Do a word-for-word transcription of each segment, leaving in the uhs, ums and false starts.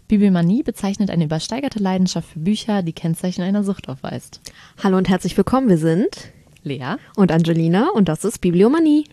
Bibliomanie bezeichnet eine übersteigerte Leidenschaft für Bücher, die Kennzeichen einer Sucht aufweist. Hallo und herzlich willkommen, wir sind Lea und Angelina und das ist Bibliomanie.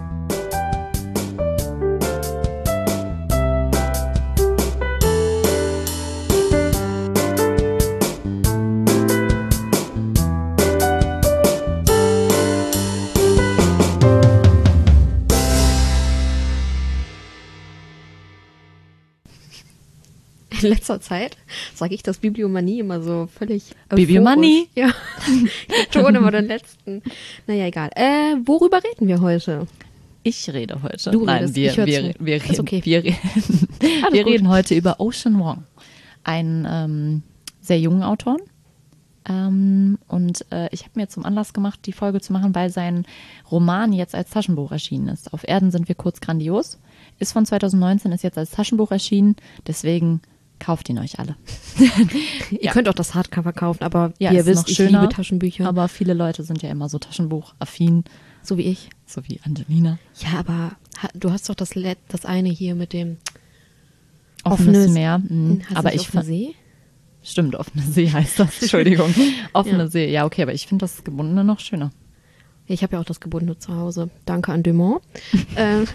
In letzter Zeit sage ich das Bibliomanie immer so völlig Bibliomanie? Ja, ich betone immer den letzten. Naja, egal. Äh, worüber reden wir heute? Ich rede heute. Du Nein, redest, wir, ich hör wir, zu. wir, Ist reden, okay. wir, reden, wir reden heute über Ocean Vuong, einen ähm, sehr jungen Autor. Ähm, und äh, ich habe mir zum Anlass gemacht, die Folge zu machen, weil sein Roman jetzt als Taschenbuch erschienen ist. Auf Erden sind wir kurz grandios. Ist von zwanzig neunzehn, ist jetzt als Taschenbuch erschienen. Deswegen kauft ihn euch alle. Ihr Ja. könnt auch das Hardcover kaufen, aber Ja, wie ihr ist wisst, noch ich schöner, liebe Taschenbücher. Aber viele Leute sind ja immer so Taschenbuch-affin, So wie ich. so wie Angelina. Ja, aber ha- du hast doch das, Let- das eine hier mit dem Offenes, Offenes- Meer. mh. Hast du Aber nicht ich auf dem fand, See? stimmt, offene See heißt das. Entschuldigung. Offene Ja. See. Ja, okay, aber ich finde das Gebundene noch schöner. Ich habe ja auch das Gebundene zu Hause. Danke an Dumont. äh,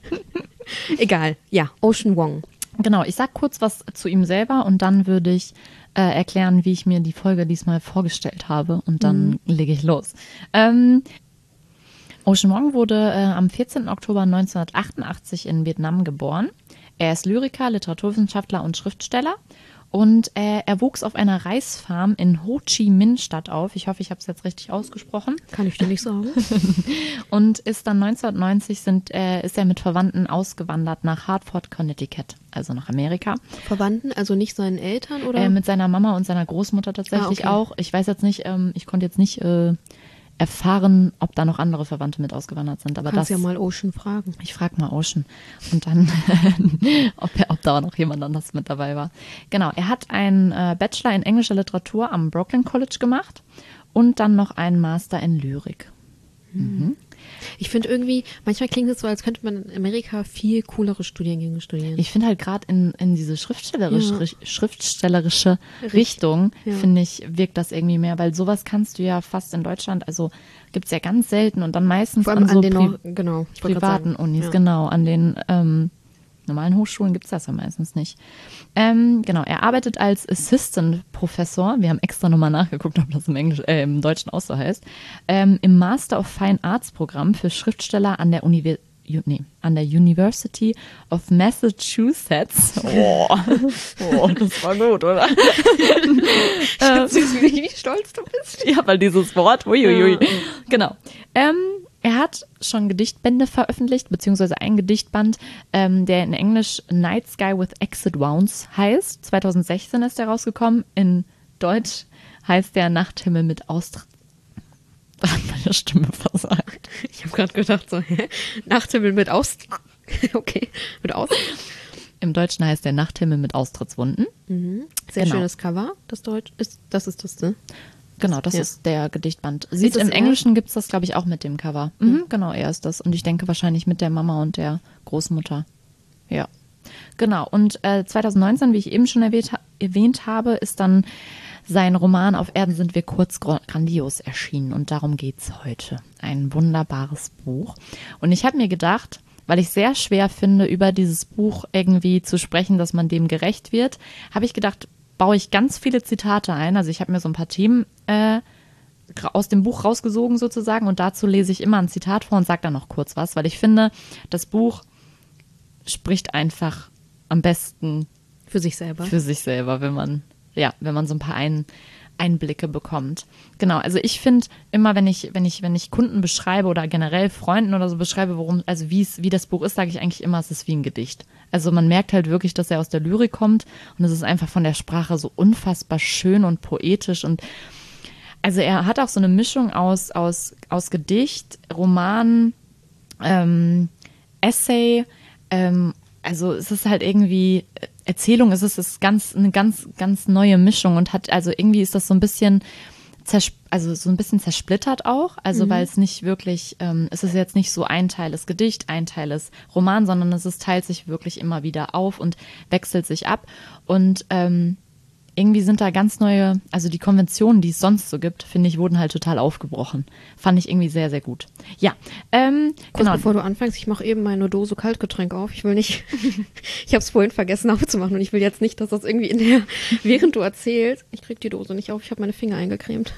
egal. Ja, Ocean Vuong. Genau, ich sag kurz was zu ihm selber und dann würde ich äh, erklären, wie ich mir die Folge diesmal vorgestellt habe und dann Mhm. lege ich los. Ähm, Ocean Vuong wurde äh, am vierzehnten Oktober neunzehnhundertachtundachtzig in Vietnam geboren. Er ist Lyriker, Literaturwissenschaftler und Schriftsteller. Und äh, er wuchs auf einer Reisfarm in Ho Chi Minh Stadt auf. Ich hoffe, ich habe es jetzt richtig ausgesprochen. Kann ich dir nicht sagen. Und ist dann neunzehnhundertneunzig sind, äh, ist er mit Verwandten ausgewandert nach Hartford, Connecticut, also nach Amerika. Verwandten, also nicht seinen Eltern oder? Äh, mit seiner Mama und seiner Großmutter tatsächlich Ah, okay. auch. Ich weiß jetzt nicht, ähm, ich konnte jetzt nicht äh, erfahren, ob da noch andere Verwandte mit ausgewandert sind. Aber Kannst das, ja mal Ocean fragen. ich frage mal Ocean und dann, ob, er, ob da noch jemand anders mit dabei war. Genau, er hat einen äh, Bachelor in englischer Literatur am Brooklyn College gemacht und dann noch einen Master in Lyrik. Ich finde irgendwie, manchmal klingt es so, als könnte man in Amerika viel coolere Studiengänge studieren. Ich finde halt gerade in, in diese schriftstellerische, Ja. ri- schriftstellerische Richtung, ja. finde ich, wirkt das irgendwie mehr, weil sowas kannst du ja fast in Deutschland, also gibt es ja ganz selten und dann meistens Vor allem an an so den, Pri Nor- genau, ich wollte grad privaten sagen. Unis, Ja. genau, an den ähm, normalen Hochschulen gibt es das ja meistens nicht. Ähm, genau, er arbeitet als Assistant Professor, wir haben extra nochmal nachgeguckt, ob das im, Englisch, äh, im Deutschen auch so heißt, ähm, im Master of Fine Arts Programm für Schriftsteller an der Universität. Nee, an der University of Massachusetts. Oh, oh das war gut, oder? Ich find's süß, wie, wie stolz du bist. Ja, weil dieses Wort, uiuiui. Ja. Genau. Ähm, er hat schon Gedichtbände veröffentlicht, beziehungsweise ein Gedichtband, ähm, der in Englisch Night Sky with Exit Wounds heißt. zwanzig sechzehn ist der rausgekommen. In Deutsch heißt der Nachthimmel mit Austritt. Da hat meine Stimme versagt. Ich habe gerade gedacht so, hä? Nachthimmel mit Aus... Okay, mit Aus... Im Deutschen heißt der Nachthimmel mit Austrittswunden. Sehr Genau. schönes Cover, das Deutsch ist, das ist das, ne? Genau, das Ja. ist der Gedichtband. Sieht es im er? Englischen gibt es das, glaube ich, auch mit dem Cover. Mhm, genau, er ist das. Und ich denke wahrscheinlich mit der Mama und der Großmutter. Ja. Genau. Und äh, zwanzig neunzehn, wie ich eben schon erwähnt, ha- erwähnt habe, ist dann sein Roman Auf Erden sind wir kurz gro- grandios erschienen. Und darum geht's heute. Ein wunderbares Buch. Und ich habe mir gedacht, weil ich sehr schwer finde, über dieses Buch irgendwie zu sprechen, dass man dem gerecht wird, habe ich gedacht, baue ich ganz viele Zitate ein. Also ich habe mir so ein paar Themen äh, ra- aus dem Buch rausgesogen sozusagen und dazu lese ich immer ein Zitat vor und sage dann noch kurz was, weil ich finde, das Buch spricht einfach am besten Für sich selber. für sich selber, wenn man, ja, wenn man so ein paar ein, Einblicke bekommt. Genau, also ich finde immer, wenn ich, wenn ich, wenn ich Kunden beschreibe oder generell Freunden oder so beschreibe, worum, also wie es, wie das Buch ist, sage ich eigentlich immer, es ist wie ein Gedicht. Also man merkt halt wirklich, dass er aus der Lyrik kommt und es ist einfach von der Sprache so unfassbar schön und poetisch und also er hat auch so eine Mischung aus, aus, aus Gedicht, Roman, ähm, Essay, ähm, also es ist halt irgendwie, Erzählung ist es ist ganz, eine ganz, ganz neue Mischung und hat, also irgendwie ist das so ein bisschen zers- also so ein bisschen zersplittert auch, also mhm. weil es nicht wirklich, ähm, es ist jetzt nicht so ein Teil ist Gedicht, ein Teil ist Roman, sondern es ist, teilt sich wirklich immer wieder auf und wechselt sich ab und ähm, irgendwie sind da ganz neue, also die Konventionen, die es sonst so gibt, finde ich, wurden halt total aufgebrochen. Fand ich irgendwie sehr, sehr gut. Ja, ähm, Kurz genau. bevor du anfängst, ich mache eben meine Dose Kaltgetränk auf. Ich will nicht, ich habe es vorhin vergessen aufzumachen und ich will jetzt nicht, dass das irgendwie in der, während du erzählst, ich krieg die Dose nicht auf, ich habe meine Finger eingecremt.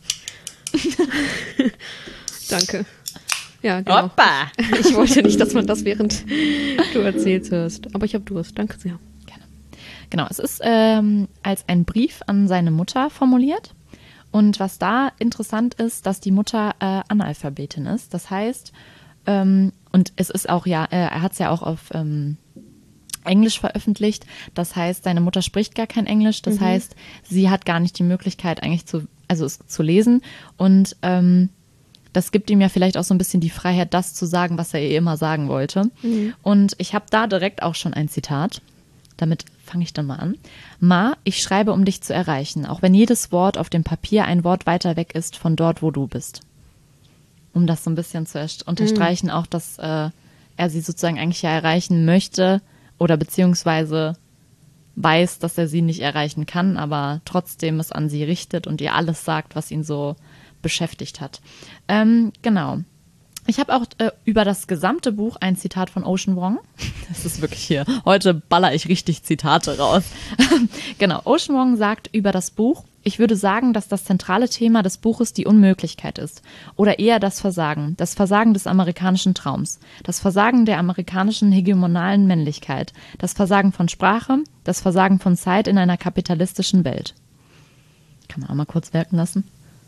Danke. Ja, genau. Hoppa! Ich wollte nicht, dass man das während du erzählst hörst. Aber ich habe Durst. Danke sehr. Genau, es ist ähm, als ein Brief an seine Mutter formuliert. Und was da interessant ist, dass die Mutter äh, Analphabetin ist. Das heißt, ähm, und es ist auch ja, äh, er hat es ja auch auf ähm, Englisch veröffentlicht. Das heißt, seine Mutter spricht gar kein Englisch. Das mhm. heißt, sie hat gar nicht die Möglichkeit, eigentlich zu, also es zu lesen. Und ähm, das gibt ihm ja vielleicht auch so ein bisschen die Freiheit, das zu sagen, was er ihr immer sagen wollte. Mhm. Und ich habe da direkt auch schon ein Zitat. Damit fange ich dann mal an. Ma, ich schreibe, um dich zu erreichen, auch wenn jedes Wort auf dem Papier ein Wort weiter weg ist von dort, wo du bist. Um das so ein bisschen zu unterstreichen, mhm. auch, dass äh, er sie sozusagen eigentlich ja erreichen möchte oder beziehungsweise weiß, dass er sie nicht erreichen kann, aber trotzdem es an sie richtet und ihr alles sagt, was ihn so beschäftigt hat. Ähm, genau. Ich habe auch äh, über das gesamte Buch ein Zitat von Ocean Vuong. Das ist wirklich hier, heute baller ich richtig Zitate raus. Genau, Ocean Vuong sagt über das Buch, ich würde sagen, dass das zentrale Thema des Buches die Unmöglichkeit ist. Oder eher das Versagen. Das Versagen des amerikanischen Traums. Das Versagen der amerikanischen hegemonalen Männlichkeit. Das Versagen von Sprache. Das Versagen von Zeit in einer kapitalistischen Welt. Kann man auch mal kurz wirken lassen.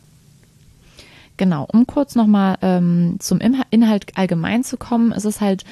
Genau, um kurz nochmal ähm, zum Inhalt allgemein zu kommen, es ist halt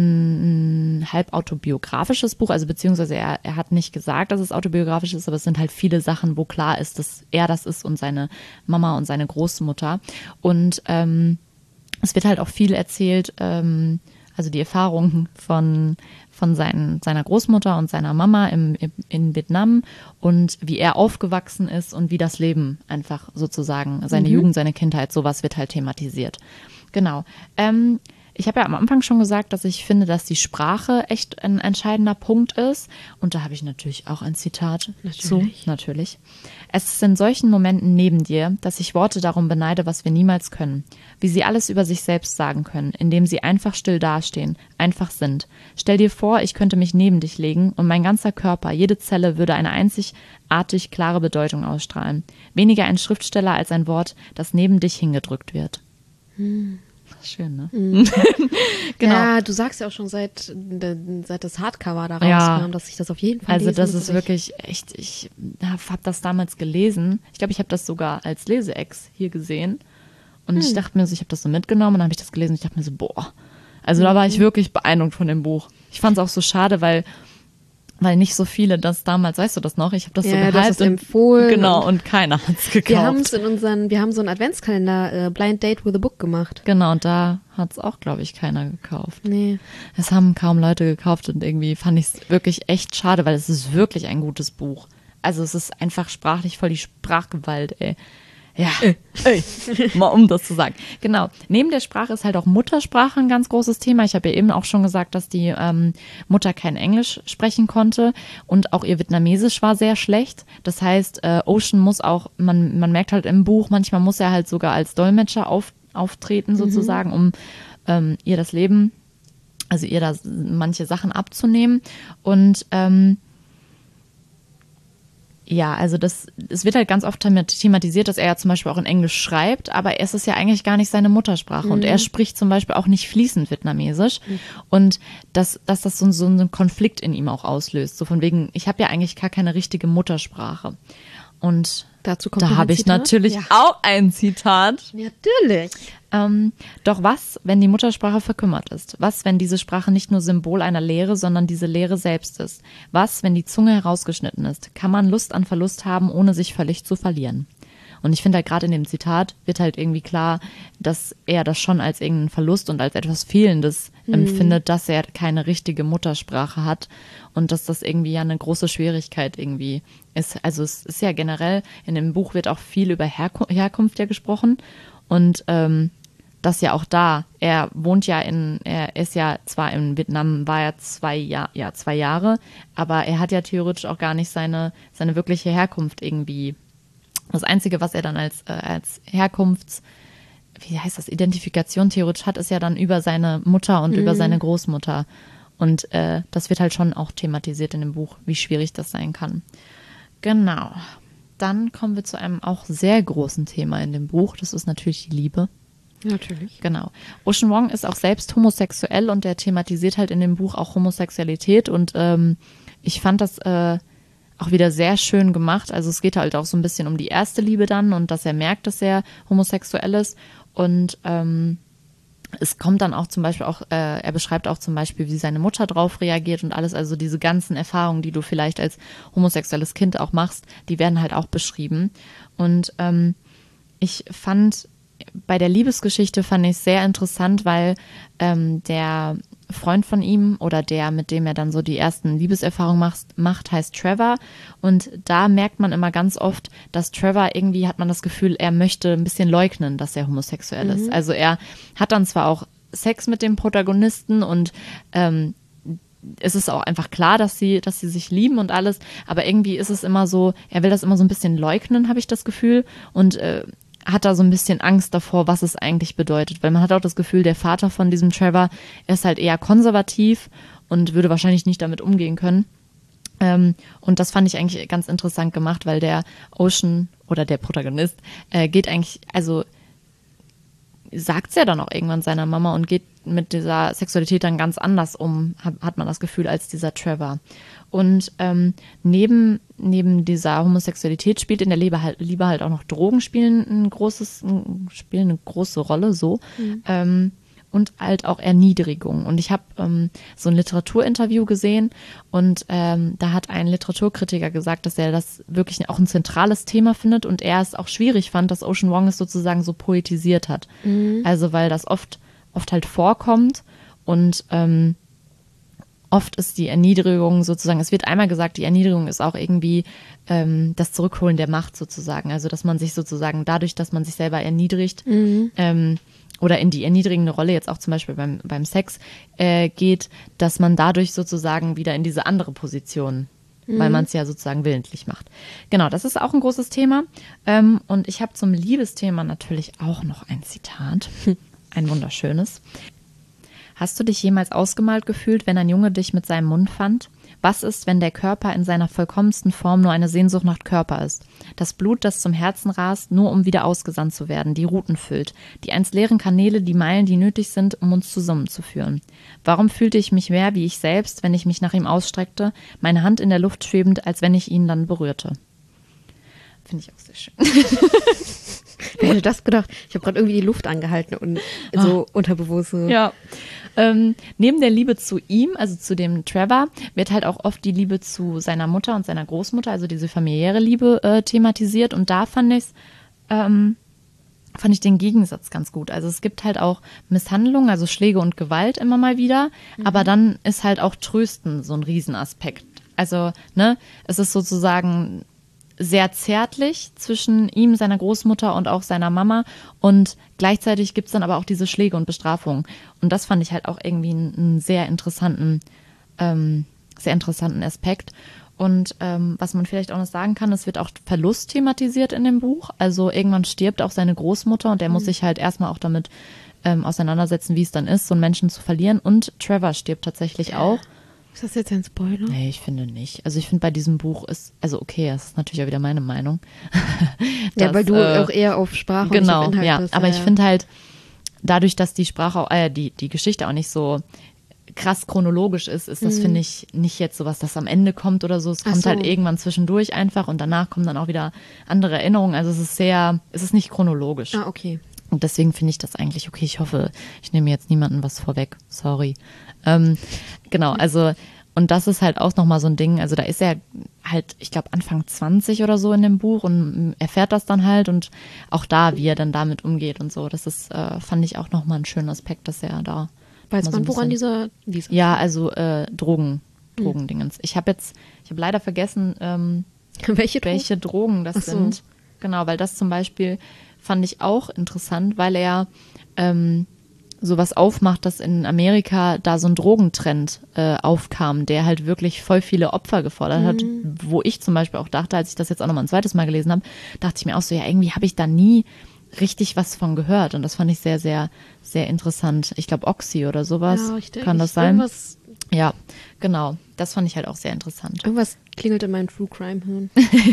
ein, ein halb autobiografisches Buch, also beziehungsweise er, er hat nicht gesagt, dass es autobiografisch ist, aber es sind halt viele Sachen, wo klar ist, dass er das ist und seine Mama und seine Großmutter. Und ähm, es wird halt auch viel erzählt, ähm, also die Erfahrungen von, von seinen, seiner Großmutter und seiner Mama im, im, in Vietnam und wie er aufgewachsen ist und wie das Leben einfach sozusagen, seine mhm. Jugend, seine Kindheit, sowas wird halt thematisiert. Genau. Ähm, ich habe ja am Anfang schon gesagt, dass ich finde, dass die Sprache echt ein entscheidender Punkt ist. Und da habe ich natürlich auch ein Zitat natürlich. zu. Natürlich. Es ist in solchen Momenten neben dir, dass ich Worte darum beneide, was wir niemals können. Wie sie alles über sich selbst sagen können, indem sie einfach still dastehen, einfach sind. Stell dir vor, ich könnte mich neben dich legen und mein ganzer Körper, jede Zelle würde eine einzigartig klare Bedeutung ausstrahlen. Weniger ein Schriftsteller als ein Wort, das neben dich hingedrückt wird. Hm. Schön, ne? Mhm. Genau. Ja, du sagst ja auch schon seit, seit das Hardcover da rauskam, ja. dass ich das auf jeden Fall Also lesen das muss, ist wirklich echt, ich habe das damals gelesen. Ich glaube, ich habe das sogar als Leseex hier gesehen. Und hm. ich dachte mir so, ich habe das so mitgenommen und dann habe ich das gelesen und ich dachte mir so, boah. Also mhm. da war ich wirklich beeindruckt von dem Buch. Ich fand es auch so schade, weil weil nicht so viele das damals, weißt du das noch? Ich habe das ja, so gehypt und empfohlen. Genau, und, und keiner hat es gekauft. Wir haben es in unseren, wir haben so einen Adventskalender, äh, Blind Date with a Book gemacht. Genau, und da hat es auch, glaube ich, keiner gekauft. Nee. Es haben kaum Leute gekauft und irgendwie fand ich es wirklich echt schade, weil es ist wirklich ein gutes Buch. Also es ist einfach sprachlich voll die Sprachgewalt, ey. Ja, ey, mal um das zu sagen. Genau, neben der Sprache ist halt auch Muttersprache ein ganz großes Thema. Ich habe ja eben auch schon gesagt, dass die ähm, Mutter kein Englisch sprechen konnte und auch ihr Vietnamesisch war sehr schlecht. Das heißt, äh, Ocean muss auch, man, man merkt halt im Buch, manchmal muss er halt sogar als Dolmetscher auf, auftreten sozusagen, mhm. um ähm, ihr das Leben, also ihr da manche Sachen abzunehmen. Und ähm, ja, also das, es wird halt ganz oft thematisiert, dass er ja zum Beispiel auch in Englisch schreibt, aber es ist ja eigentlich gar nicht seine Muttersprache mhm. und er spricht zum Beispiel auch nicht fließend Vietnamesisch mhm. und dass, dass das so, so einen Konflikt in ihm auch auslöst, so von wegen, ich habe ja eigentlich gar keine richtige Muttersprache und dazu kommt da habe ich Zitat? natürlich ja. auch ein Zitat. Natürlich. Ähm, doch was, wenn die Muttersprache verkümmert ist? Was, wenn diese Sprache nicht nur Symbol einer Lehre, sondern diese Lehre selbst ist? Was, wenn die Zunge herausgeschnitten ist? Kann man Lust an Verlust haben, ohne sich völlig zu verlieren? Und ich finde halt gerade in dem Zitat wird halt irgendwie klar, dass er das schon als irgendeinen Verlust und als etwas Fehlendes mhm. empfindet, dass er keine richtige Muttersprache hat und dass das irgendwie ja eine große Schwierigkeit irgendwie ist. Also es ist ja generell, in dem Buch wird auch viel über Herku- Herkunft ja gesprochen und ähm, das ja auch da, er wohnt ja in, er ist ja zwar in Vietnam, war er zwei, Jahr, ja, zwei Jahre, aber er hat ja theoretisch auch gar nicht seine, seine wirkliche Herkunft irgendwie. Das Einzige, was er dann als, äh, als Herkunfts, wie heißt das, Identifikation theoretisch hat, ist ja dann über seine Mutter und mhm. über seine Großmutter. Und äh, das wird halt schon auch thematisiert in dem Buch, wie schwierig das sein kann. Genau. Dann kommen wir zu einem auch sehr großen Thema in dem Buch. Das ist natürlich die Liebe. Natürlich. Genau. Ocean Vuong ist auch selbst homosexuell und der thematisiert halt in dem Buch auch Homosexualität und ähm, ich fand das äh, auch wieder sehr schön gemacht. Also es geht halt auch so ein bisschen um die erste Liebe dann und dass er merkt, dass er homosexuell ist und ähm, es kommt dann auch zum Beispiel auch, äh, er beschreibt auch zum Beispiel, wie seine Mutter drauf reagiert und alles, also diese ganzen Erfahrungen, die du vielleicht als homosexuelles Kind auch machst, die werden halt auch beschrieben und ähm, ich fand bei der Liebesgeschichte fand ich es sehr interessant, weil ähm, der Freund von ihm oder der, mit dem er dann so die ersten Liebeserfahrungen macht, macht, heißt Trevor. Und da merkt man immer ganz oft, dass Trevor irgendwie, hat man das Gefühl, er möchte ein bisschen leugnen, dass er homosexuell ist. Mhm. Also er hat dann zwar auch Sex mit dem Protagonisten und ähm, es ist auch einfach klar, dass sie, dass sie sich lieben und alles, aber irgendwie ist es immer so, er will das immer so ein bisschen leugnen, habe ich das Gefühl. Und äh, hat da so ein bisschen Angst davor, was es eigentlich bedeutet. Weil man hat auch das Gefühl, der Vater von diesem Trevor ist halt eher konservativ und würde wahrscheinlich nicht damit umgehen können. Ähm, und das fand ich eigentlich ganz interessant gemacht, weil der Ocean oder der Protagonist äh, geht eigentlich, also sagt es ja dann auch irgendwann seiner Mama und geht mit dieser Sexualität dann ganz anders um, hat, hat man das Gefühl, als dieser Trevor. Und ähm, neben, neben dieser Homosexualität spielt in der Liebe halt, Liebe halt auch noch Drogen spielen ein großes, ein, spielen eine große Rolle so. Mhm. Ähm, und halt auch Erniedrigung. Und ich habe ähm, so ein Literaturinterview gesehen und ähm, da hat ein Literaturkritiker gesagt, dass er das wirklich auch ein zentrales Thema findet und er es auch schwierig fand, dass Ocean Vuong es sozusagen so poetisiert hat. Mhm. Also weil das oft, oft halt vorkommt und ähm, oft ist die Erniedrigung sozusagen, es wird einmal gesagt, die Erniedrigung ist auch irgendwie ähm, das Zurückholen der Macht sozusagen. Also dass man sich sozusagen dadurch, dass man sich selber erniedrigt, mhm. ähm, oder in die erniedrigende Rolle jetzt auch zum Beispiel beim, beim Sex äh, geht, dass man dadurch sozusagen wieder in diese andere Position, mhm. weil man es ja sozusagen willentlich macht. Genau, das ist auch ein großes Thema. Ähm, und ich habe zum Liebesthema natürlich auch noch ein Zitat, ein wunderschönes. Hast du dich jemals ausgemalt gefühlt, wenn ein Junge dich mit seinem Mund fand? Was ist, wenn der Körper in seiner vollkommensten Form nur eine Sehnsucht nach Körper ist? Das Blut, das zum Herzen rast, nur um wieder ausgesandt zu werden, die Ruten füllt, die einst leeren Kanäle, die Meilen, die nötig sind, um uns zusammenzuführen. Warum fühlte ich mich mehr wie ich selbst, wenn ich mich nach ihm ausstreckte, meine Hand in der Luft schwebend, als wenn ich ihn dann berührte? Finde ich auch sehr schön. Wer hätte das gedacht? Ich habe gerade irgendwie die Luft angehalten und so ah. unterbewusst. So. Ja. Ähm, neben der Liebe zu ihm, also zu dem Trevor, wird halt auch oft die Liebe zu seiner Mutter und seiner Großmutter, also diese familiäre Liebe äh, thematisiert. Und da fand ich's, ähm, fand ich den Gegensatz ganz gut. Also es gibt halt auch Misshandlungen, also Schläge und Gewalt immer mal wieder, mhm. aber dann ist halt auch Trösten so ein Riesenaspekt. Also, ne, es ist sozusagen sehr zärtlich zwischen ihm, seiner Großmutter und auch seiner Mama und gleichzeitig gibt es dann aber auch diese Schläge und Bestrafungen und das fand ich halt auch irgendwie einen, einen sehr interessanten, ähm, sehr interessanten Aspekt und ähm, was man vielleicht auch noch sagen kann, es wird auch Verlust thematisiert in dem Buch, also irgendwann stirbt auch seine Großmutter und der mhm. muss sich halt erstmal auch damit ähm, auseinandersetzen, wie es dann ist, so einen Menschen zu verlieren und Trevor stirbt tatsächlich auch. Ist das jetzt ein Spoiler? Nee, ich finde nicht. Also ich finde bei diesem Buch ist, also okay, das ist natürlich auch wieder meine Meinung. dass, ja, weil du äh, auch eher auf Sprache genau, und auf Inhalt ja, bist. Aber ja, ich finde halt, dadurch, dass die Sprache, auch, äh, die, die Geschichte auch nicht so krass chronologisch ist, ist das, mhm. finde ich, nicht jetzt sowas, das am Ende kommt oder so. Es kommt so. halt irgendwann zwischendurch einfach und danach kommen dann auch wieder andere Erinnerungen. Also es ist sehr, es ist nicht chronologisch. Ah, okay. Und deswegen finde ich das eigentlich okay. Ich hoffe, ich nehme jetzt niemandem was vorweg. Sorry. Ähm, genau, also und das ist halt auch nochmal so ein Ding, also da ist er, halt, ich glaube, Anfang zwanzig oder so in dem Buch und erfährt das dann halt und auch da, wie er dann damit umgeht und so. Das ist, äh, fand ich auch nochmal einen schönen Aspekt, dass er da. Weiß mal so man, ein woran bisschen- dieser, dieser Ja, also äh, Drogen, Drogendingens. Ich habe jetzt, ich habe leider vergessen, ähm, welche Drogen? welche Drogen das Ach so. sind. Genau, weil das zum Beispiel fand ich auch interessant, weil er ähm, sowas aufmacht, dass in Amerika da so ein Drogentrend äh, aufkam, der halt wirklich voll viele Opfer gefordert hat, wo ich zum Beispiel auch dachte, als ich das jetzt auch nochmal ein zweites Mal gelesen habe, dachte ich mir auch so, ja, irgendwie habe ich da nie richtig was von gehört und das fand ich sehr, sehr, sehr interessant. Ich glaube Oxy oder sowas, Ja, richtig. kann das sein? Irgendwas, Ja, genau. Das fand ich halt auch sehr interessant. irgendwas klingelt in meinem True Crime Hirn.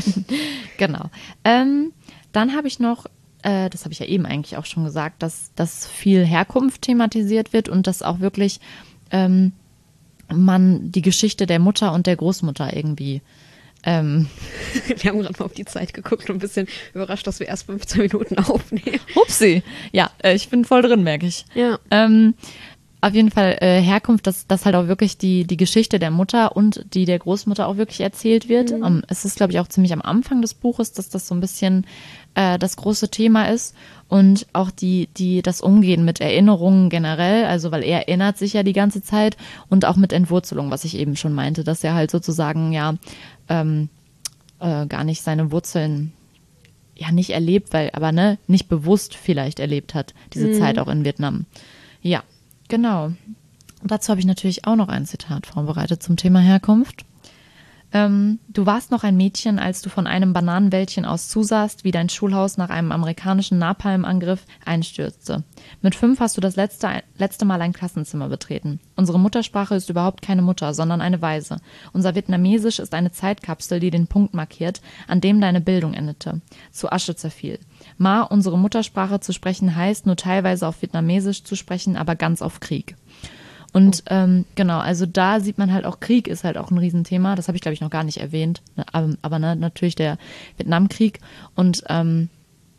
Genau. Ähm, dann habe ich noch, äh, das habe ich ja eben eigentlich auch schon gesagt, dass, dass viel Herkunft thematisiert wird und dass auch wirklich ähm, man die Geschichte der Mutter und der Großmutter irgendwie ähm, Wir haben gerade mal auf die Zeit geguckt und ein bisschen überrascht, dass wir erst fünfzehn Minuten aufnehmen. Upsi. Ja, äh, ich bin voll drin, merke ich. Ja. Ähm, auf jeden Fall äh, Herkunft, dass, dass halt auch wirklich die, die Geschichte der Mutter und die der Großmutter auch wirklich erzählt wird. Mhm. Ähm, es ist, glaube ich, auch ziemlich am Anfang des Buches, dass das so ein bisschen äh, das große Thema ist. Und auch die, die, das Umgehen mit Erinnerungen generell, also weil er erinnert sich ja die ganze Zeit und auch mit Entwurzelung, was ich eben schon meinte, dass er halt sozusagen ja ähm, äh, gar nicht seine Wurzeln ja nicht erlebt, weil, aber ne, nicht bewusst vielleicht erlebt hat, diese Mhm. Zeit auch in Vietnam. Ja, genau. Und dazu habe ich natürlich auch noch ein Zitat vorbereitet zum Thema Herkunft. Ähm, du warst noch ein Mädchen, als du von einem Bananenwäldchen aus zusahst, wie dein Schulhaus nach einem amerikanischen Napalmangriff einstürzte. Mit fünf hast du das letzte, letzte Mal ein Klassenzimmer betreten. Unsere Muttersprache ist überhaupt keine Mutter, sondern eine Weise. Unser Vietnamesisch ist eine Zeitkapsel, die den Punkt markiert, an dem deine Bildung endete, zu Asche zerfiel. Ma, unsere Muttersprache zu sprechen heißt, nur teilweise auf Vietnamesisch zu sprechen, aber ganz auf Krieg. Und ähm, genau, also da sieht man halt auch, Krieg ist halt auch ein Riesenthema. Das habe ich, glaube ich, noch gar nicht erwähnt. Aber, aber ne, natürlich der Vietnamkrieg. Und ähm,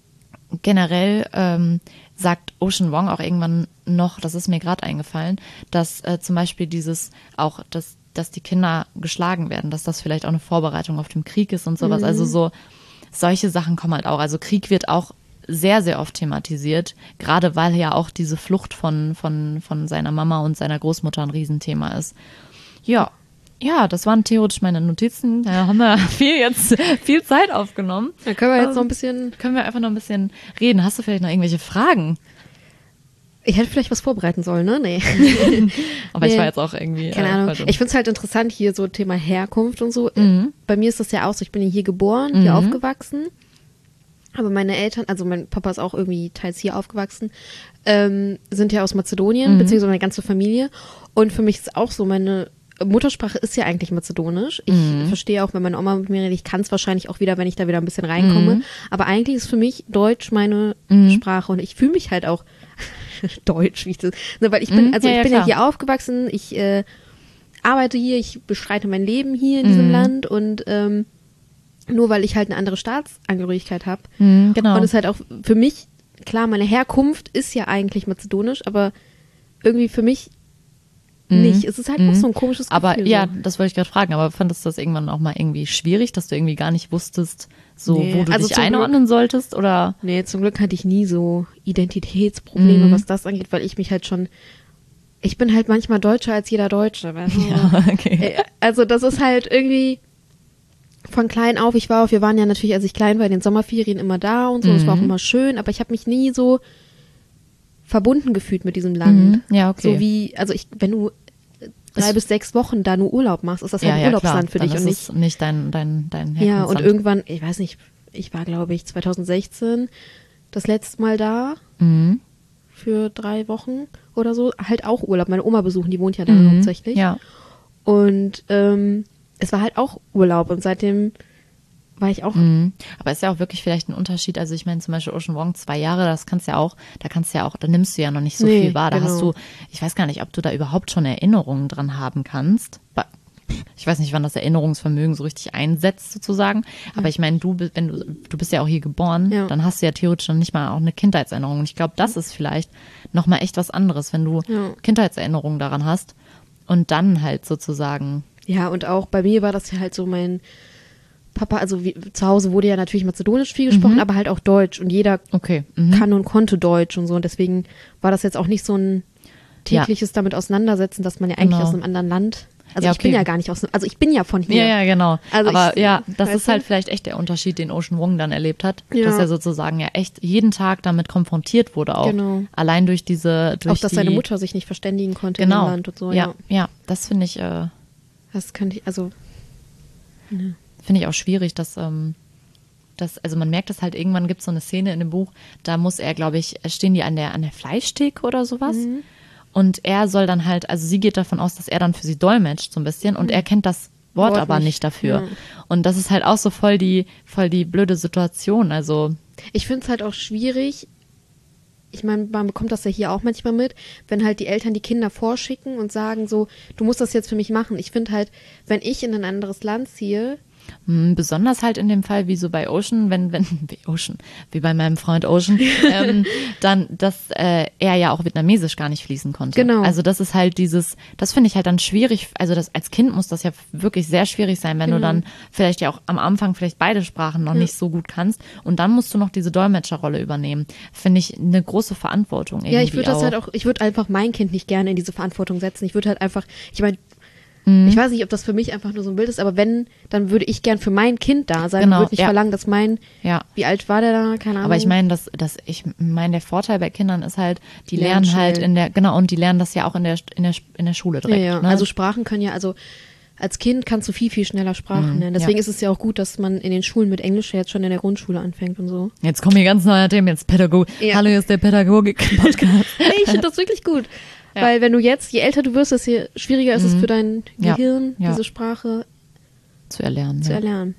generell ähm, sagt Ocean Vuong auch irgendwann noch, das ist mir gerade eingefallen, dass äh, zum Beispiel dieses auch, dass, dass die Kinder geschlagen werden, dass das vielleicht auch eine Vorbereitung auf den Krieg ist und sowas. Mhm. Also so solche Sachen kommen halt auch. Also Krieg wird auch sehr, sehr oft thematisiert, gerade weil ja auch diese Flucht von, von, von seiner Mama und seiner Großmutter ein Riesenthema ist. Ja, ja, das waren theoretisch meine Notizen. Da haben wir viel jetzt viel Zeit aufgenommen. Dann können wir jetzt Ähm, noch ein bisschen. Können wir einfach noch ein bisschen reden. Hast du vielleicht noch irgendwelche Fragen? Ich hätte vielleicht was vorbereiten sollen, ne? Nee. Aber ich Nee. war jetzt auch irgendwie. Keine äh, Ahnung. voll dumm. Ich finde es halt interessant hier, so Thema Herkunft und so. Mhm. Bei mir ist das ja auch so, ich bin ja hier geboren, hier Mhm. aufgewachsen. Aber meine Eltern, also mein Papa ist auch irgendwie teils hier aufgewachsen, ähm, sind ja aus Mazedonien, Mhm. beziehungsweise meine ganze Familie. Und für mich ist auch so, meine Muttersprache ist ja eigentlich Mazedonisch. Ich Mhm. verstehe auch, wenn meine Oma mit mir redet, ich kann es wahrscheinlich auch wieder, wenn ich da wieder ein bisschen reinkomme. Mhm. Aber eigentlich ist für mich Deutsch meine Mhm. Sprache und ich fühle mich halt auch deutsch, wie ich das, ne, weil ich bin, Mhm. also Ja, ich ja, bin ja klar. hier aufgewachsen, ich äh, arbeite hier, ich bestreite mein Leben hier in diesem Mhm. Land und ähm, nur weil ich halt eine andere Staatsangehörigkeit habe. Mhm, genau. Und es ist halt auch für mich, klar, meine Herkunft ist ja eigentlich mazedonisch, aber irgendwie für mich Mhm. nicht. Es ist halt auch Mhm. so ein komisches Gefühl. Aber ja, so. das wollte ich gerade fragen, aber fandest du das irgendwann auch mal irgendwie schwierig, dass du irgendwie gar nicht wusstest, so Nee, wo du also dich zum einordnen solltest? Oder? Nee, zum Glück hatte ich nie so Identitätsprobleme, Mhm. was das angeht, weil ich mich halt schon, ich bin halt manchmal deutscher als jeder Deutsche. Weißt du? Ja, okay. Äh, Also das ist halt irgendwie von klein auf, ich war auch, wir waren ja natürlich, als ich klein war, in den Sommerferien immer da und so, es war auch Mhm. immer schön, aber ich habe mich nie so verbunden gefühlt mit diesem Land. Mhm. Ja, okay. So wie, also ich, wenn du drei Ist- bis sechs Wochen da nur Urlaub machst, ist das halt ja, ein ja, Urlaubsland klar. für Dann dich ist und nicht. es nicht dein, dein, dein Ja, und Herkunftsland. irgendwann, ich weiß nicht, ich war glaube ich zwanzig sechzehn das letzte Mal da Mhm. für drei Wochen oder so, halt auch Urlaub, meine Oma besuchen, die wohnt ja da Mhm. hauptsächlich. Ja. Und ähm, es war halt auch Urlaub und seitdem war ich auch, Mhm. Aber ist ja auch wirklich vielleicht ein Unterschied. Also ich meine zum Beispiel Ocean Vuong, zwei Jahre, das kannst du ja auch, da kannst du ja auch, da nimmst du ja noch nicht so Nee, viel wahr. Da genau. hast du, ich weiß gar nicht, ob du da überhaupt schon Erinnerungen dran haben kannst. Ba- Ich weiß nicht, wann das Erinnerungsvermögen so richtig einsetzt sozusagen. Aber ich meine, du, bi- wenn du, du bist ja auch hier geboren, Ja. dann hast du ja theoretisch noch nicht mal auch eine Kindheitserinnerung. Und ich glaube, das ist vielleicht noch mal echt was anderes, wenn du Ja. Kindheitserinnerungen daran hast und dann halt sozusagen. ja, und auch bei mir war das ja halt so mein, Papa, also wie, zu Hause wurde ja natürlich Mazedonisch viel gesprochen, Mhm. aber halt auch Deutsch und jeder Okay. Mhm. kann und konnte Deutsch und so und deswegen war das jetzt auch nicht so ein tägliches damit auseinandersetzen, dass man ja eigentlich Genau. aus einem anderen Land, also Ja, ich bin okay. ja gar nicht aus, also ich bin ja von hier. Ja, ja, genau. Also aber ich- ja, das weißt ist halt du? vielleicht echt der Unterschied, den Ocean Wong dann erlebt hat, Ja. dass er sozusagen ja echt jeden Tag damit konfrontiert wurde auch. Genau. Allein durch diese, durch Auch, dass die, seine Mutter sich nicht verständigen konnte genau. in dem Land und so, ja, ja. ja, das finde ich, äh, Das könnte ich, also, finde ich auch schwierig, dass, ähm, dass, also man merkt es halt, irgendwann gibt es so eine Szene in dem Buch, da muss er, glaube ich, stehen die an der, an der Fleischtheke oder sowas. Mhm. Und er soll dann halt, also sie geht davon aus, dass er dann für sie dolmetscht so ein bisschen und er kennt das Wort, Wort aber nicht. nicht dafür. Ja. Und das ist halt auch so voll die, voll die blöde Situation. Also, ich finde es halt auch schwierig, ich meine, man bekommt das ja hier auch manchmal mit, wenn halt die Eltern die Kinder vorschicken und sagen so, du musst das jetzt für mich machen. Ich finde halt, wenn ich in ein anderes Land ziehe, mh, besonders halt in dem Fall, wie so bei Ocean, wenn, wenn, wie Ocean, wie bei meinem Freund Ocean, ähm, dann, dass äh, er ja auch Vietnamesisch gar nicht fließen konnte. Genau. Also das ist halt dieses, das finde ich halt dann schwierig, also das, als Kind muss das ja wirklich sehr schwierig sein, wenn Genau. du dann vielleicht ja auch am Anfang vielleicht beide Sprachen noch nicht so gut kannst und dann musst du noch diese Dolmetscherrolle übernehmen. Finde ich eine große Verantwortung irgendwie ja, ich würde das auch. halt auch, ich würde einfach mein Kind nicht gerne in diese Verantwortung setzen. Ich würde halt einfach, ich meine, Mhm. ich weiß nicht, ob das für mich einfach nur so ein Bild ist, aber wenn, dann würde ich gern für mein Kind da sein Genau, und würde nicht ja. verlangen, dass mein, Ja. wie alt war der da, keine Ahnung. Aber ich meine, dass, dass ich meine, der Vorteil bei Kindern ist halt, die Lernen lernen halt schnell. in der, genau, und die lernen das ja auch in der, in der, in der Schule ja, direkt. ja. Ne? Also Sprachen können ja, also als Kind kannst du viel, viel schneller Sprachen Mhm, lernen. Deswegen ja. ist es ja auch gut, dass man in den Schulen mit Englisch ja jetzt schon in der Grundschule anfängt und so. Jetzt kommen hier ganz neue Themen, jetzt Pädagog. Ja. Hallo, hier ist der Pädagogik-Podcast. Nee, ich finde das wirklich gut. Ja. Weil wenn du jetzt, je älter du wirst, desto schwieriger ist es für dein Ja, Gehirn, ja. diese Sprache zu erlernen. zu Ja. erlernen.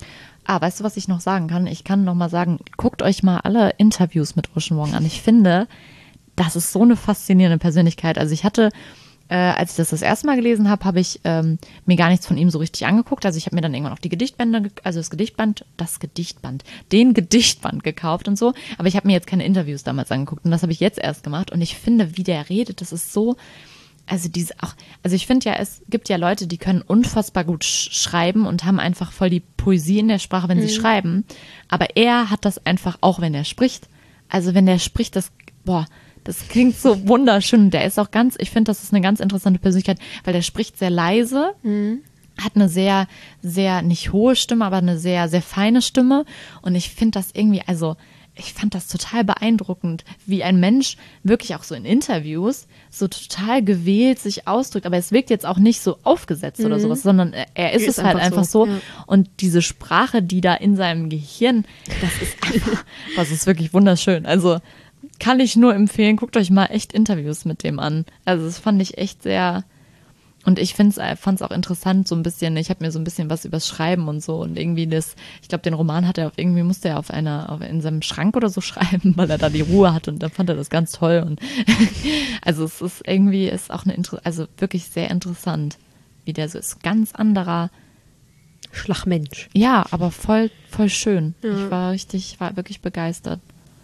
Ah, weißt du, was ich noch sagen kann? Ich kann noch mal sagen, guckt euch mal alle Interviews mit Ocean Wong an. Ich finde, das ist so eine faszinierende Persönlichkeit. Also ich hatte, äh, als ich das das erste Mal gelesen habe, habe ich ähm, mir gar nichts von ihm so richtig angeguckt. Also ich habe mir dann irgendwann auch die Gedichtbände, ge- also das Gedichtband, das Gedichtband, den Gedichtband gekauft und so. Aber ich habe mir jetzt keine Interviews damals angeguckt und das habe ich jetzt erst gemacht. Und ich finde, wie der redet, das ist so, also diese auch, also ich finde ja, es gibt ja Leute, die können unfassbar gut sch schreiben und haben einfach voll die Poesie in der Sprache, wenn sie schreiben. Aber er hat das einfach auch, wenn er spricht. Also wenn der spricht, das, boah, das klingt so wunderschön. Der ist auch ganz, ich finde, das ist eine ganz interessante Persönlichkeit, weil der spricht sehr leise, hat eine sehr, sehr, nicht hohe Stimme, aber eine sehr, sehr feine Stimme. Und ich finde das irgendwie, also ich fand das total beeindruckend, wie ein Mensch wirklich auch so in Interviews so total gewählt sich ausdrückt. Aber es wirkt jetzt auch nicht so aufgesetzt oder sowas, sondern er, er ist, Ist es halt einfach einfach so, so. ja. Und diese Sprache, die da in seinem Gehirn, das ist einfach, das ist wirklich wunderschön. Also kann ich nur empfehlen, guckt euch mal echt Interviews mit dem an. Also das fand ich echt sehr, und ich fand es auch interessant, so ein bisschen, ich habe mir so ein bisschen was übers Schreiben und so und irgendwie das, ich glaube, den Roman hat er auf, irgendwie musste er auf einer, auf, in seinem Schrank oder so schreiben, weil er da die Ruhe hat und dann fand er das ganz toll und also es ist irgendwie, ist auch eine, Inter also wirklich sehr interessant, wie der so ist, ganz anderer, Schlagmensch. ja, aber voll, voll schön. Ja. Ich war richtig, war wirklich begeistert.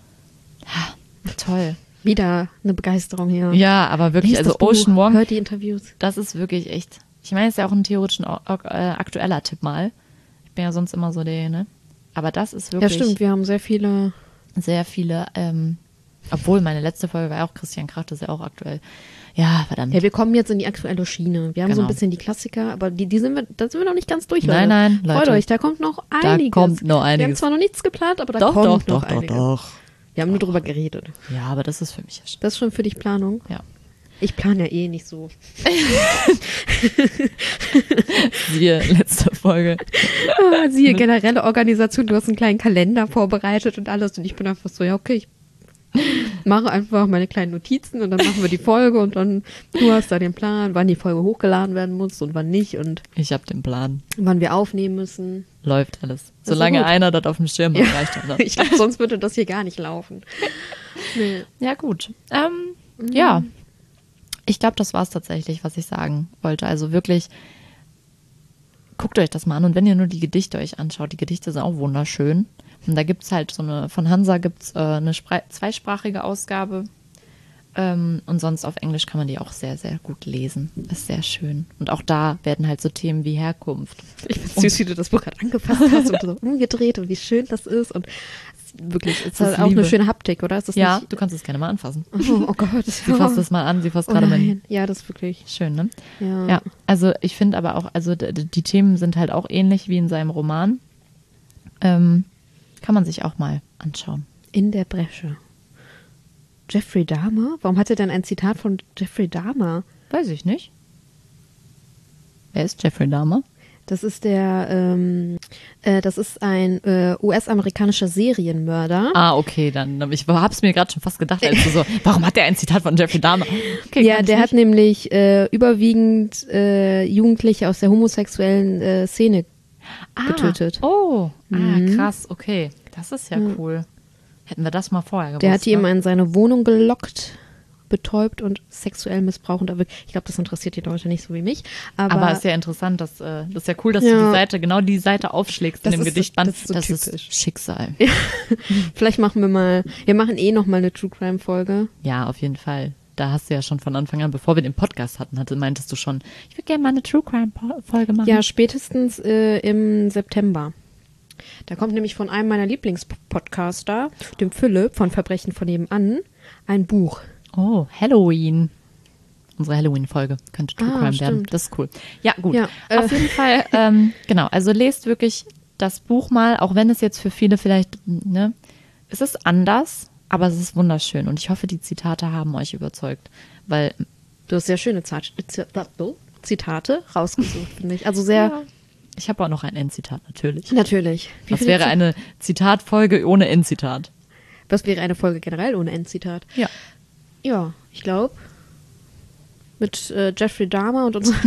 Ja, toll. Wieder eine Begeisterung hier. Ja, aber wirklich, Liest also das Buch, Ocean Wong, hört die Interviews. das ist wirklich echt. Ich meine, es ist ja auch ein theoretisch äh, aktueller Tipp mal. Ich bin ja sonst immer so der, ne? Aber das ist Ja, wirklich stimmt, wir haben sehr viele. sehr viele, ähm, obwohl meine letzte Folge war ja auch Christian Krach, das ist ja auch aktuell. Ja, verdammt. Ja, wir kommen jetzt in die aktuelle Schiene. Wir haben so ein Genau. bisschen die Klassiker, aber die, die sind wir, da sind wir noch nicht ganz durch, Nein, Leute. nein, Freut Leute. euch, da kommt noch Da einiges. kommt noch Wir haben einiges. zwar noch nichts geplant, aber da Doch, kommt doch, noch doch, doch, einiges. doch. Wir haben nur drüber geredet. Ja, aber das ist für mich ja schon. Das ist schon für dich Planung. Ja. Ich plane ja eh nicht so. Siehe letzte Folge. Ah, siehe, generelle Organisation, du hast einen kleinen Kalender vorbereitet und alles und ich bin einfach so, ja okay, ich mache einfach meine kleinen Notizen und dann machen wir die Folge und dann, du hast da den Plan, wann die Folge hochgeladen werden muss und wann nicht und Ich habe den Plan. wann wir aufnehmen müssen. Läuft alles. ist Solange gut. einer das auf dem Schirm hat, Ja. reicht das. Ich glaube, sonst würde das hier gar nicht laufen. Nee. Ja, gut. Ähm, Ja. Ich glaube, das war es tatsächlich, was ich sagen wollte. Also wirklich, guckt euch das mal an. Und wenn ihr nur die Gedichte euch anschaut, die Gedichte sind auch wunderschön. Und da gibt es halt so eine, von Hansa gibt es äh, eine Spre zweisprachige Ausgabe. Ähm, und sonst auf Englisch kann man die auch sehr, sehr gut lesen. Ist sehr schön. Und auch da werden halt so Themen wie Herkunft. Ich finde süß, wie du das Buch gerade angefasst hast und so umgedreht und wie schön das ist. Und wirklich, es ist halt auch Liebe. eine schöne Haptik, oder? Ist das Ja, nicht? du kannst es gerne mal anfassen. Oh, oh Gott. Sie fasst es mal an, sie fasst Oh gerade mein... nein. Ja, das ist wirklich. Schön, ne? Ja. Ja, also ich finde aber auch, also d- die Themen sind halt auch ähnlich wie in seinem Roman. Ähm, kann man sich auch mal anschauen. In der Bresche. Jeffrey Dahmer? Warum hat er denn ein Zitat von Jeffrey Dahmer? Weiß ich nicht. Wer ist Jeffrey Dahmer? Das ist der, ähm, äh, das ist ein äh, U S-amerikanischer Serienmörder. Ah, okay, dann. Ich hab's mir gerade schon fast gedacht, als du so, warum hat der ein Zitat von Jeffrey Dahmer? Okay, Ja, kann ich der nicht. hat nämlich äh, überwiegend äh, Jugendliche aus der homosexuellen äh, Szene ah, getötet. Oh, ah, Mhm. krass, okay. Das ist ja cool. Hätten wir das mal vorher gewusst. Der hat die ne? immer in seine Wohnung gelockt, betäubt und sexuell missbraucht. Und ich glaube, das interessiert die Leute nicht so wie mich. Aber, Aber ist ja interessant, dass, äh, das ist ja cool, dass du Ja. die Seite, genau die Seite aufschlägst Das in dem ist so- Gedichtband. das ist so das typisch. ist Schicksal. vielleicht machen wir mal, wir machen eh noch mal eine True Crime Folge. Ja, auf jeden Fall. Da hast du ja schon von Anfang an, bevor wir den Podcast hatten, hatte, meintest du schon, ich würde gerne mal eine True Crime Po- Folge machen. Ja, spätestens äh, im September. Da kommt nämlich von einem meiner Lieblingspodcaster, dem Philipp von Verbrechen von nebenan, ein Buch. Oh, Halloween. Unsere Halloween-Folge könnte True Ah, Crime werden. stimmt. Das ist cool. Ja, gut. Ja, äh. Auf jeden Fall, ähm, genau. Also lest wirklich das Buch mal, auch wenn es jetzt für viele vielleicht, ne, es ist anders, aber es ist wunderschön. Und ich hoffe, die Zitate haben euch überzeugt, weil Du hast sehr schöne Zat- Z- Zitate rausgesucht, finde ich. Also sehr, ja, ich habe auch noch ein Endzitat, natürlich. natürlich. Wie Was viele wäre Zit- eine Zitatfolge ohne Endzitat? Was wäre eine Folge generell ohne Endzitat? Ja. Ja, ich glaube, mit äh, Jeffrey Dahmer und, unser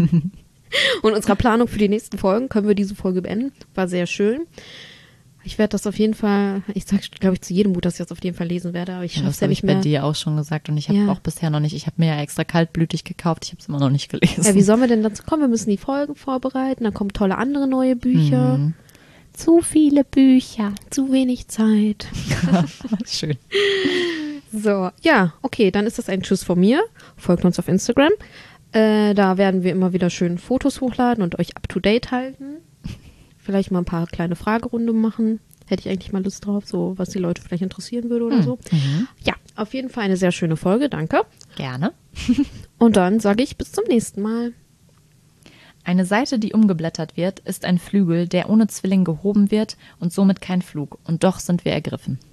und unserer Planung für die nächsten Folgen können wir diese Folge beenden. War sehr schön. Ich werde das auf jeden Fall, ich sage, glaube ich, zu jedem Buch, dass ich das auf jeden Fall lesen werde, aber ich Ja, schaffe das es ja habe ich nicht bei mehr. dir auch schon gesagt und ich habe Ja. auch bisher noch nicht, ich habe mir ja extra kaltblütig gekauft, ich habe es immer noch nicht gelesen. Ja, wie sollen wir denn dazu kommen? Wir müssen die Folgen vorbereiten, dann kommen tolle andere neue Bücher. Mhm. Zu viele Bücher. Zu wenig Zeit. Schön. So, ja, okay, dann ist das ein Tschüss von mir. Folgt uns auf Instagram. Äh, da werden wir immer wieder schön Fotos hochladen und euch up to date halten. Vielleicht mal ein paar kleine Fragerunden machen. Hätte ich eigentlich mal Lust drauf, so was die Leute vielleicht interessieren würde oder so. Ja, auf jeden Fall eine sehr schöne Folge, danke. Gerne. Und dann sage ich bis zum nächsten Mal. Eine Seite, die umgeblättert wird, ist ein Flügel, der ohne Zwilling gehoben wird und somit kein Flug. Und doch sind wir ergriffen.